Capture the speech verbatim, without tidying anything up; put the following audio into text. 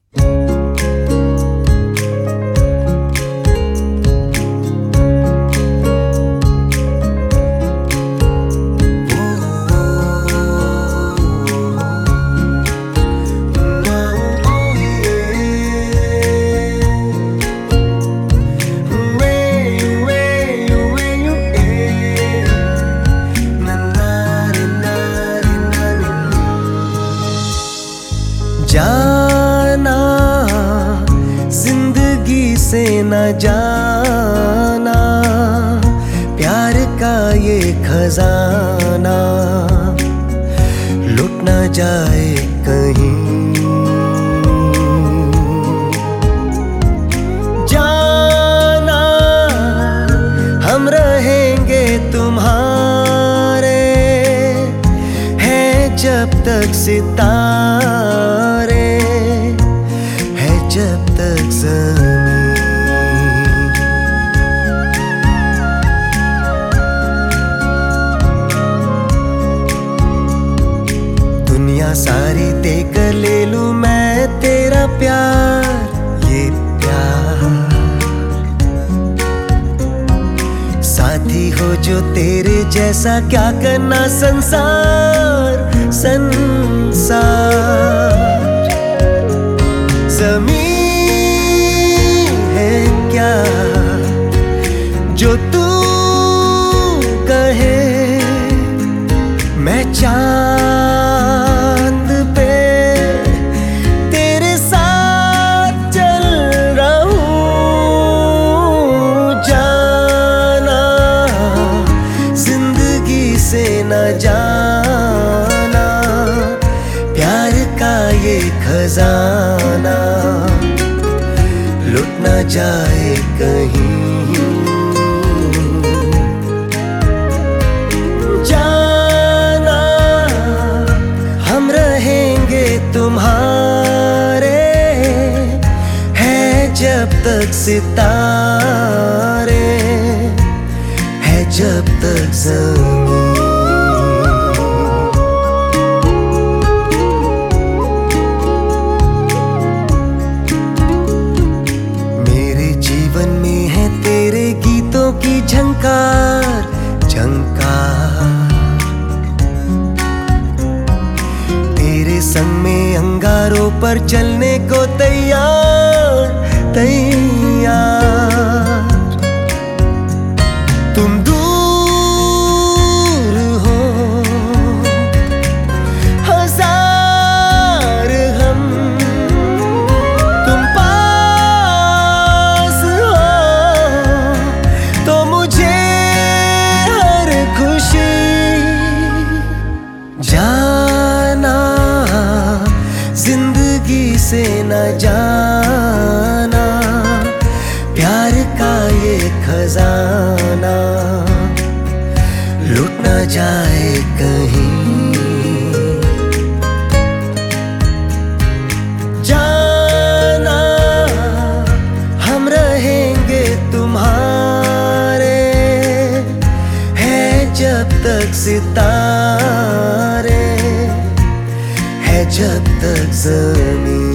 जाना जिंदगी से न जाना, प्यार का ये खजाना लुट न जाए कहीं। जाना हम रहेंगे तुम्हारे, हैं जब तक सितारे, है जब तक ज़मीं। दुनिया सारी देकर ले लूं मैं तेरा प्यार, ये प्यार। साथी हो जो तेरे जैसा, क्या करना संसार संसार। ज़मीं है क्या जो तू कहे, मैं चांद पे तेरे साथ चल रहा हूँ। जाना जिंदगी से न जाना, प्यार का ये खजाना लुट न जाए कहीं। जाना हम रहेंगे तुम्हारे, हैं जब तक सितारे, है जब तक ज़मीं। की झंकार झंकार, तेरे संग में अंगारों पर चलने को तैयार तैयार। तुम दूर हो हजार, हम तुम पास हो, तो मुझे हर खुशी। जाना जिंदगी से न जाना, प्यार का ये खजाना लुट न जाए कहीं। जाना हम रहेंगे तुम्हारे, हैं जब तक सितारे, है जब तक ज़मीं।